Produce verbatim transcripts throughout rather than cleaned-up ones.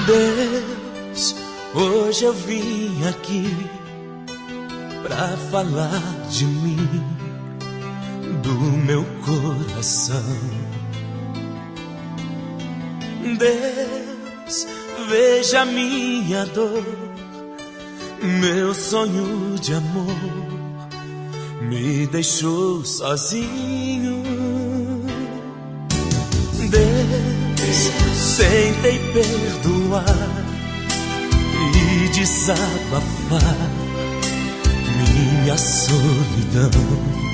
Deus, hoje eu vim aqui pra falar de mim, do meu coração. Deus, veja a minha dor, meu sonho de amor me deixou sozinho. Deus, tentei perdoar e desabafar minha solidão.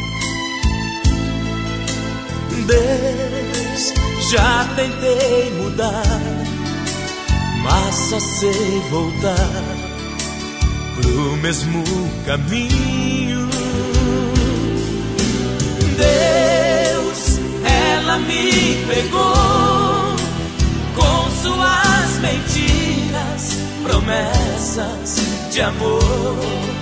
Deus, já tentei mudar, mas só sei voltar pro mesmo caminho. Deus, ela me pegou com suas mentiras, promessas de amor.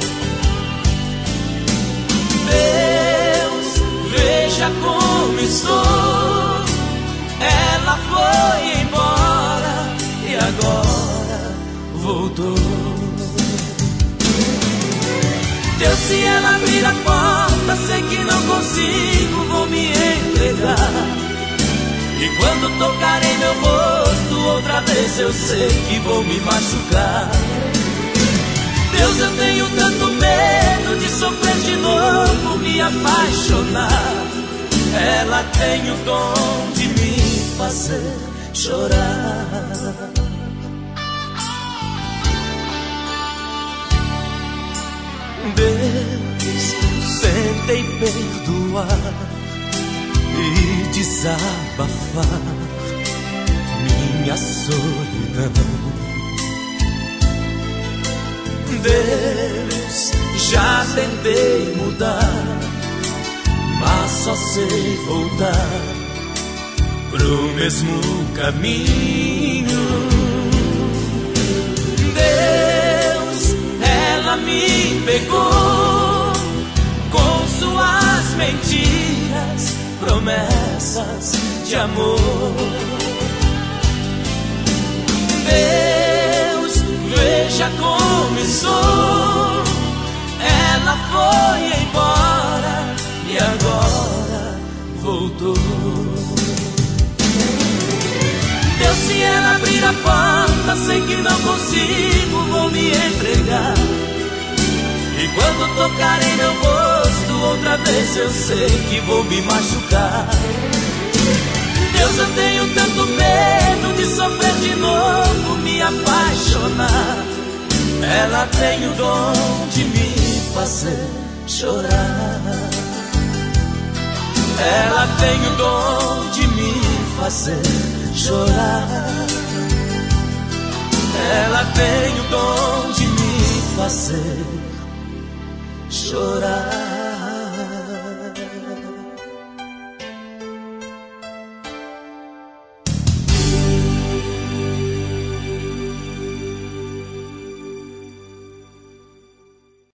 Deus, veja como estou. Ela foi embora e agora voltou. Deus, se ela abrir a porta, sei que não consigo, vou me entregar. E quando tocar em meu rosto outra vez, eu sei que vou me machucar. Deus, eu tenho tanto medo de sofrer de novo, me apaixonar. Ela tem o dom de me fazer chorar. Deus, tentei perdoar e desabafar minha solidão. Deus, já tentei mudar, mas só sei voltar pro mesmo caminho. Deus, ela me pegou com suas mentiras, promessas de amor. Deus, veja como sou. Ela foi embora e agora voltou. Deus, se ela abrir a porta, sei que não consigo, vou me entregar. E quando tocar em meu rosto outra vez, eu sei que vou me machucar. Deus, eu tenho tanto medo de sofrer de novo, me apaixonar. Ela tem o dom de me fazer chorar. Ela tem o dom de me fazer chorar. Ela tem o dom de me fazer chorar.